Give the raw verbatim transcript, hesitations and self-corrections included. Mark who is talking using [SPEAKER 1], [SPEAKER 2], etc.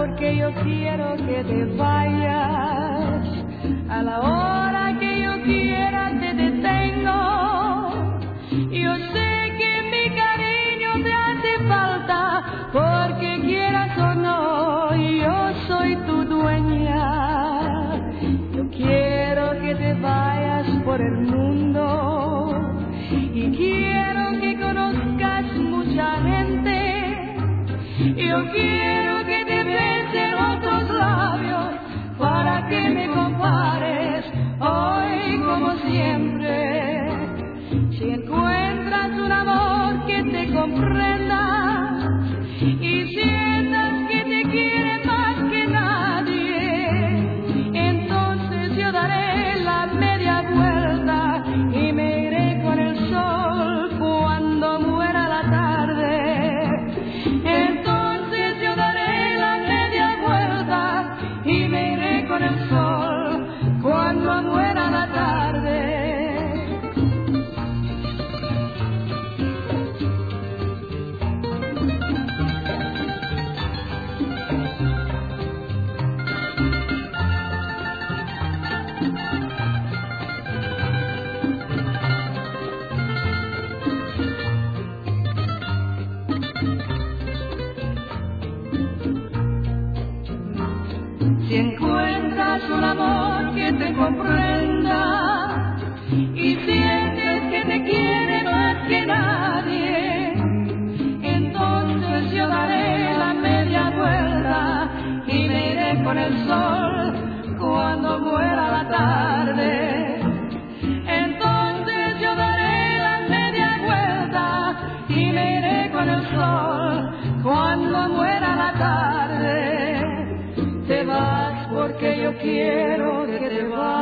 [SPEAKER 1] porque yo quiero que te vayas. A la hora que yo quiera te detengo. Yo sé que mi cariño te hace falta, porque quieras o no, yo soy tu dueña. Yo quiero que te vayas por el mundo y quiero que conozcas mucha gente. Yo quiero que te besen otros labios para que me compares hoy como siempre. Si encuentras un amor que te comprenda y sientas que te quiere más que nadie, entonces yo daré la media vuelta y me iré con el sol cuando muera la tarde. Entonces yo daré la media vuelta y me iré con el sol cuando muera la tarde. Si encuentras un amor que te comprenda y sientes que te quiere más que nadie, entonces yo daré la media vuelta y me iré con el sol cuando muera la tarde. Entonces yo daré la media vuelta y me iré con el sol cuando muera la tarde. Te vas porque yo quiero que te vayas.